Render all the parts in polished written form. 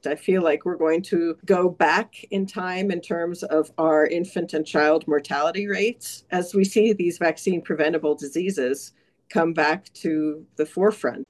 I feel like we're going to go back in time in terms of our infant and child mortality rates as we see these vaccine preventable diseases come back to the forefront.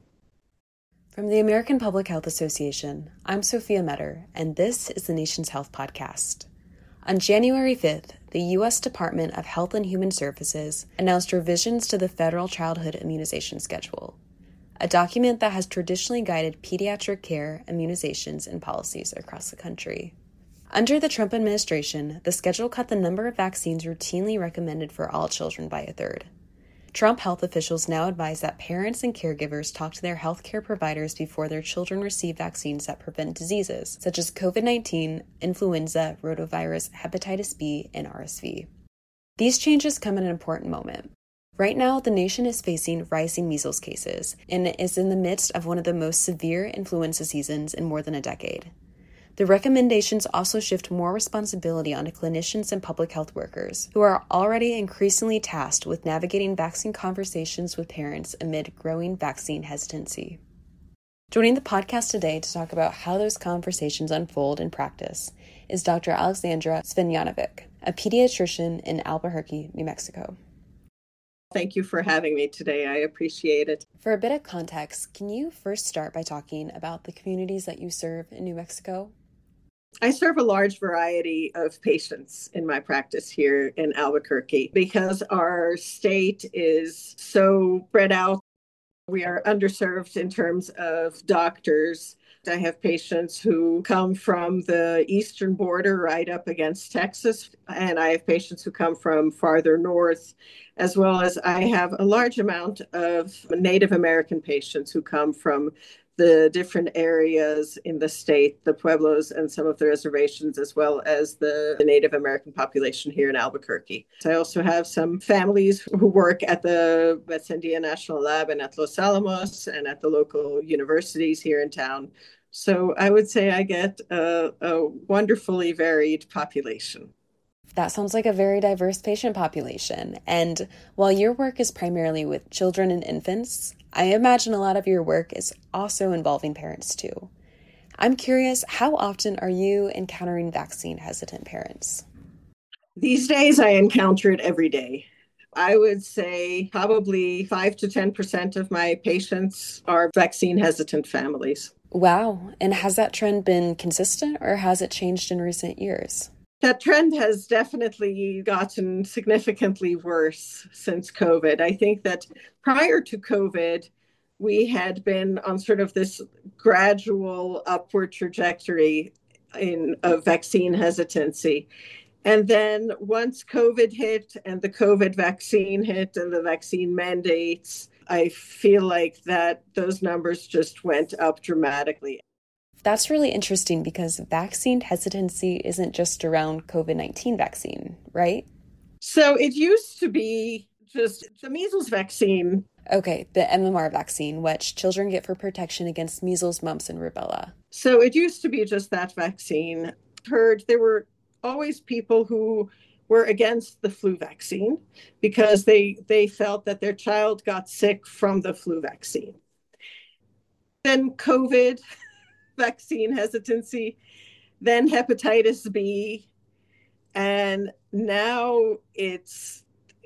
From the American Public Health Association, I'm Sophia Metter, and this is the Nation's Health Podcast. On January 5th, the U.S. Department of Health and Human Services announced revisions to the Federal Childhood Immunization Schedule, a document that has traditionally guided pediatric care, immunizations, and policies across the country. Under the Trump administration, the schedule cut the number of vaccines routinely recommended for all children by a third. Trump health officials now advise that parents and caregivers talk to their healthcare providers before their children receive vaccines that prevent diseases such as COVID-19, influenza, rotavirus, hepatitis B, and RSV. These changes come at an important moment. Right now, the nation is facing rising measles cases and is in the midst of one of the most severe influenza seasons in more than a decade. The recommendations also shift more responsibility onto clinicians and public health workers, who are already increasingly tasked with navigating vaccine conversations with parents amid growing vaccine hesitancy. Joining the podcast today to talk about how those conversations unfold in practice is Dr. Alexandra Svenjanovic, a pediatrician in Albuquerque, New Mexico. Thank you for having me today. I appreciate it. For a bit of context, can you first start by talking about the communities that you serve in New Mexico? I serve a large variety of patients in my practice here in Albuquerque. Because our state is so spread out, we are underserved in terms of doctors. I have patients who come from the eastern border right up against Texas, and I have patients who come from farther north, as well as I have a large amount of Native American patients who come from the different areas in the state, the pueblos and some of the reservations, as well as the Native American population here in Albuquerque. So I also have some families who work at the Betsendia National Lab and at Los Alamos and at the local universities here in town. So I would say I get a wonderfully varied population. That sounds like a very diverse patient population. And while your work is primarily with children and infants, I imagine a lot of your work is also involving parents too. I'm curious, how often are you encountering vaccine hesitant parents? These days, I encounter it every day. I would say probably 5 to 10% of my patients are vaccine hesitant families. Wow. And has that trend been consistent or has it changed in recent years? That trend has definitely gotten significantly worse since COVID. I think that prior to COVID, we had been on sort of this gradual upward trajectory of vaccine hesitancy. And then once COVID hit and the COVID vaccine hit and the vaccine mandates, I feel like that those numbers just went up dramatically. That's really interesting because vaccine hesitancy isn't just around COVID-19 vaccine, right? So it used to be just the measles vaccine. Okay, the MMR vaccine, which children get for protection against measles, mumps, and rubella. So it used to be just that vaccine. Heard there were always people who were against the flu vaccine because they felt that their child got sick from the flu vaccine. Then COVID vaccine hesitancy, then hepatitis B, and now it's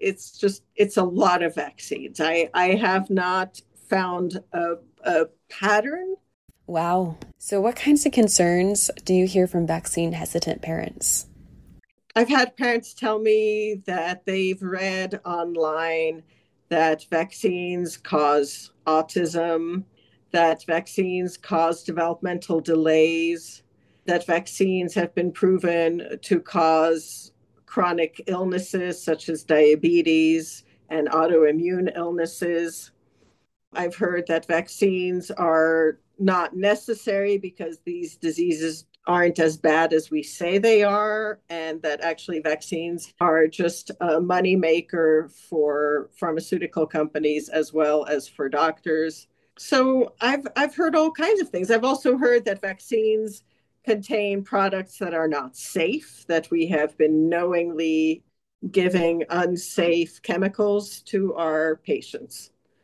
a lot of vaccines. I have not found a pattern. Wow. So what kinds of concerns do you hear from vaccine hesitant parents? I've had parents tell me that they've read online that vaccines cause autism, that vaccines cause developmental delays, that vaccines have been proven to cause chronic illnesses such as diabetes and autoimmune illnesses. I've heard that vaccines are not necessary because these diseases aren't as bad as we say they are, and that actually vaccines are just a moneymaker for pharmaceutical companies as well as for doctors. So I've heard all kinds of things. I've also heard that vaccines contain products that are not safe, that we have been knowingly giving unsafe chemicals to our patients.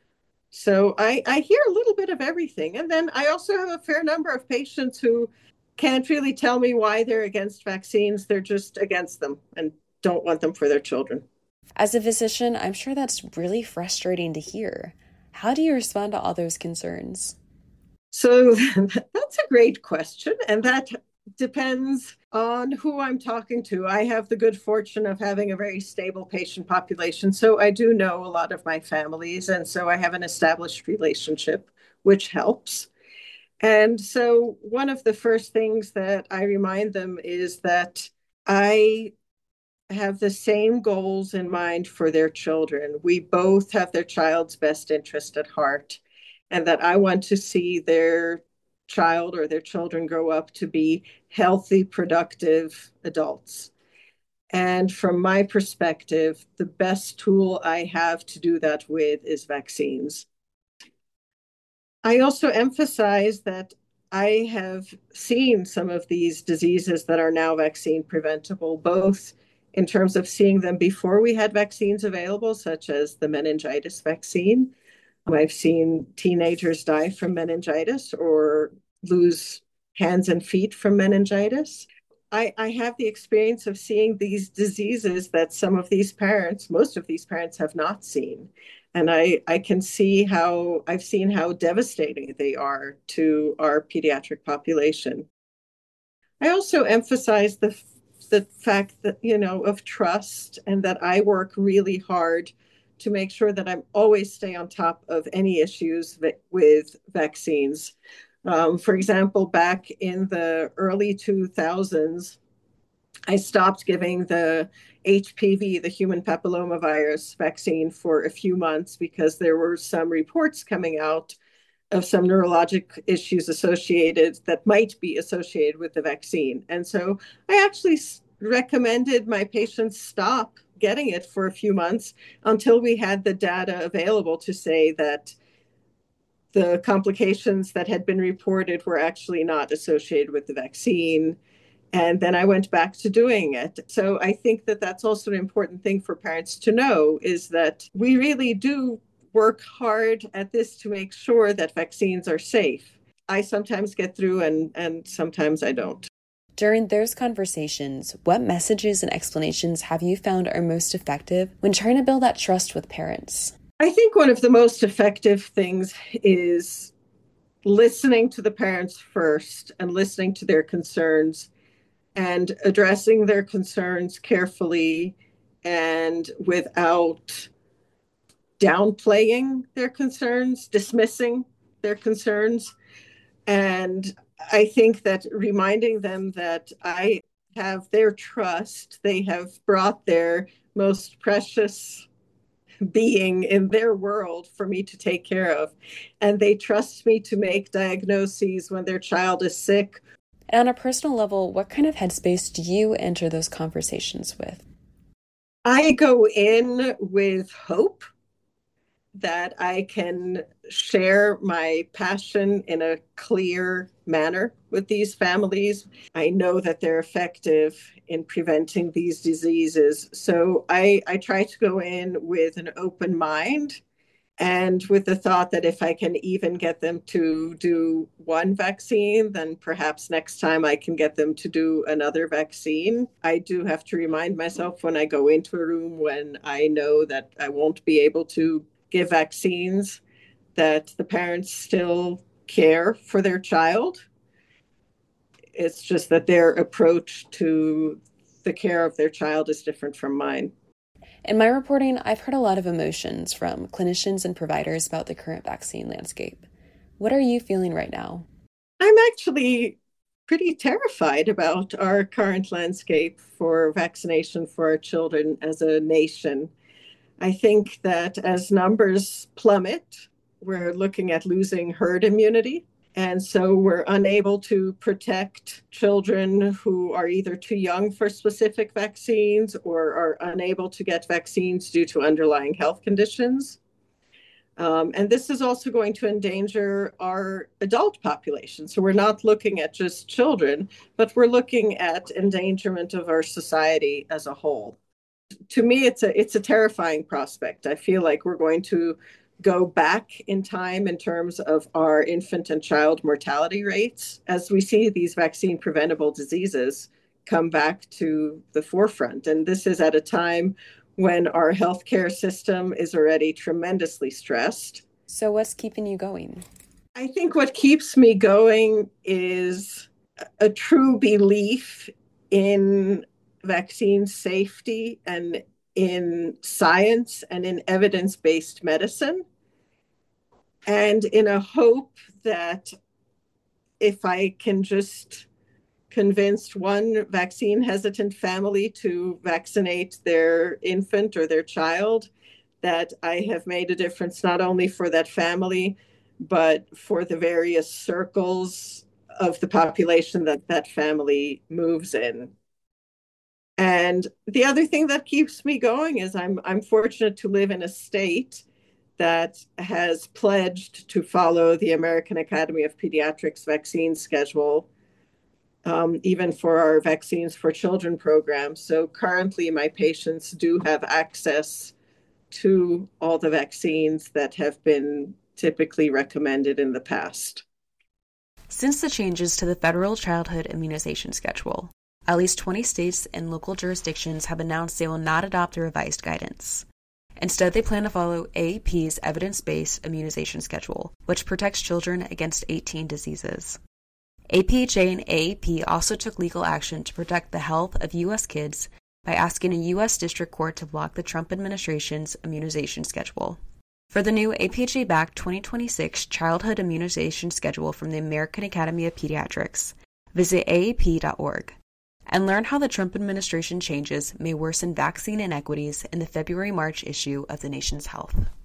So I hear a little bit of everything. And then I also have a fair number of patients who can't really tell me why they're against vaccines. They're just against them and don't want them for their children. As a physician, I'm sure that's really frustrating to hear. How do you respond to all those concerns? So that's a great question. And that depends on who I'm talking to. I have the good fortune of having a very stable patient population. So I do know a lot of my families. And so I have an established relationship, which helps. And so one of the first things that I remind them is that I have the same goals in mind for their children. We both have their child's best interest at heart, and that I want to see their child or their children grow up to be healthy, productive adults. And from my perspective, the best tool I have to do that with is vaccines. I also emphasize that I have seen some of these diseases that are now vaccine preventable, both in terms of seeing them before we had vaccines available, such as the meningitis vaccine. I've seen teenagers die from meningitis or lose hands and feet from meningitis. I have the experience of seeing these diseases that some of these parents, most of these parents, have not seen. And I can see how I've seen how devastating they are to our pediatric population. I also emphasize the fact that, of trust, and that I work really hard to make sure that I'm always stay on top of any issues with vaccines. For example, back in the early 2000s, I stopped giving the HPV, the human papillomavirus vaccine, for a few months because there were some reports coming out of some neurologic issues associated that might be associated with the vaccine. And so I actually recommended my patients stop getting it for a few months until we had the data available to say that the complications that had been reported were actually not associated with the vaccine. And then I went back to doing it. So I think that that's also an important thing for parents to know, is that we really do work hard at this to make sure that vaccines are safe. I sometimes get through and sometimes I don't. During those conversations, what messages and explanations have you found are most effective when trying to build that trust with parents? I think one of the most effective things is listening to the parents first and listening to their concerns and addressing their concerns carefully and without downplaying their concerns, dismissing their concerns. And I think that reminding them that I have their trust, they have brought their most precious being in their world for me to take care of. And they trust me to make diagnoses when their child is sick. And on a personal level, what kind of headspace do you enter those conversations with? I go in with hope that I can share my passion in a clear manner with these families. I know that they're effective in preventing these diseases. So I try to go in with an open mind and with the thought that if I can even get them to do one vaccine, then perhaps next time I can get them to do another vaccine. I do have to remind myself when I go into a room when I know that I won't be able to give vaccines, that the parents still care for their child. It's just that their approach to the care of their child is different from mine. In my reporting, I've heard a lot of emotions from clinicians and providers about the current vaccine landscape. What are you feeling right now? I'm actually pretty terrified about our current landscape for vaccination for our children as a nation. I think that as numbers plummet, we're looking at losing herd immunity. And so we're unable to protect children who are either too young for specific vaccines or are unable to get vaccines due to underlying health conditions. And this is also going to endanger our adult population. So we're not looking at just children, but we're looking at endangerment of our society as a whole. To me, it's a terrifying prospect. I feel like we're going to go back in time in terms of our infant and child mortality rates as we see these vaccine preventable diseases come back to the forefront. And this is at a time when our healthcare system is already tremendously stressed. So what's keeping you going? I think what keeps me going is a true belief in vaccine safety and in science and in evidence-based medicine, and in a hope that if I can just convince one vaccine hesitant family to vaccinate their infant or their child, that I have made a difference not only for that family, but for the various circles of the population that that family moves in. And the other thing that keeps me going is I'm fortunate to live in a state that has pledged to follow the American Academy of Pediatrics vaccine schedule, even for our Vaccines for Children program. So currently my patients do have access to all the vaccines that have been typically recommended in the past. Since the changes to the federal childhood immunization schedule, at least 20 states and local jurisdictions have announced they will not adopt the revised guidance. Instead, they plan to follow AAP's evidence-based immunization schedule, which protects children against 18 diseases. APHA and AAP also took legal action to protect the health of U.S. kids by asking a U.S. district court to block the Trump administration's immunization schedule. For the new APHA-backed 2026 childhood immunization schedule from the American Academy of Pediatrics, visit aap.org. and learn how the Trump administration changes may worsen vaccine inequities in the February-March issue of The Nation's Health.